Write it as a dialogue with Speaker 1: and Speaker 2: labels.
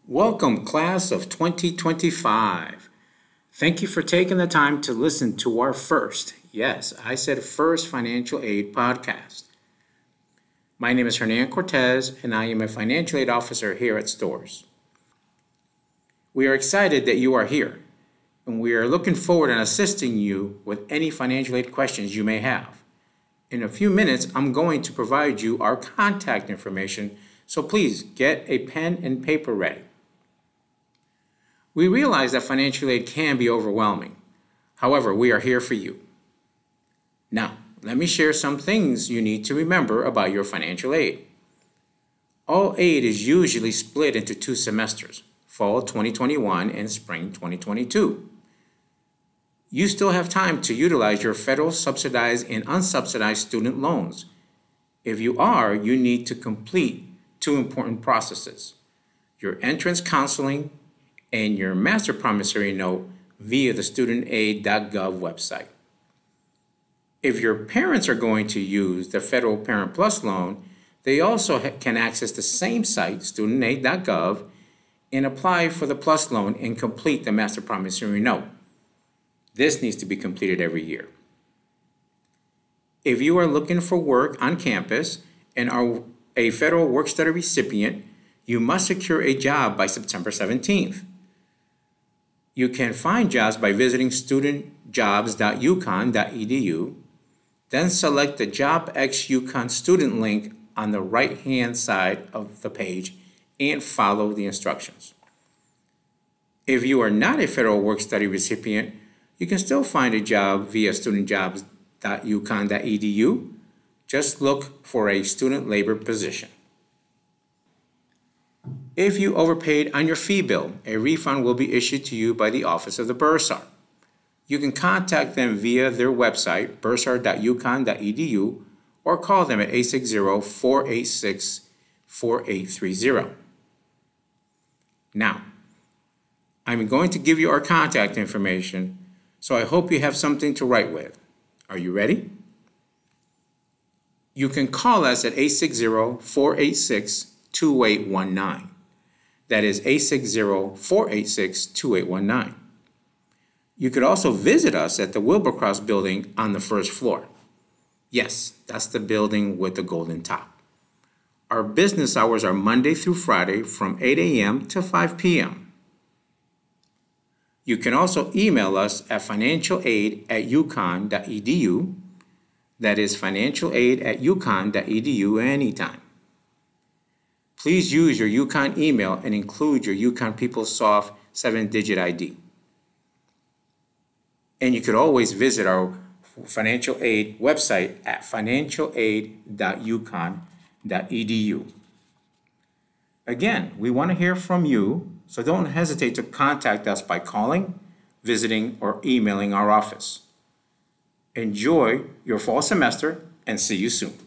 Speaker 1: Welcome, class of 2025. Thank you for taking the time to listen to our first, yes, I said first financial aid podcast. My name is Hernan Cortez, and I am a financial aid officer here at Stores. We are excited that you are here, and we are looking forward to assisting you with any financial aid questions you may have. In a few minutes, I'm going to provide you our contact information, so please get a pen and paper ready. We realize that financial aid can be overwhelming. However, we are here for you. Now, let me share some things you need to remember about your financial aid. All aid is usually split into 2 semesters, fall 2021 and spring 2022. You still have time to utilize your federal subsidized and unsubsidized student loans. If you are, you need to complete 2 important processes: your entrance counseling and your master promissory note via the studentaid.gov website. If your parents are going to use the Federal Parent Plus loan, they also can access the same site, studentaid.gov, and apply for the Plus loan and complete the master promissory note. This needs to be completed every year. If you are looking for work on campus and are a federal work-study recipient, you must secure a job by September 17th. You can find jobs by visiting studentjobs.uconn.edu, then select the JobX UConn student link on the right-hand side of the page and follow the instructions. If you are not a federal work-study recipient, you can still find a job via studentjobs.uconn.edu. Just look for a student labor position. If you overpaid on your fee bill, a refund will be issued to you by the Office of the Bursar. You can contact them via their website, bursar.uconn.edu, or call them at 860-486-4830. Now, I'm going to give you our contact information, so I hope you have something to write with. Are you ready? You can call us at 860-486-2819. That is 860-486-2819. You could also visit us at the Wilbercross building on the 1st floor. Yes, that's the building with the golden top. Our business hours are Monday through Friday from 8 a.m. to 5 p.m. You can also email us at financialaid@uconn.edu. That is financialaid@uconn.edu anytime. Please use your UConn email and include your UConn PeopleSoft 7-digit ID. And you could always visit our financial aid website at financialaid.uconn.edu. Again, we want to hear from you, so don't hesitate to contact us by calling, visiting, or emailing our office. Enjoy your fall semester and see you soon.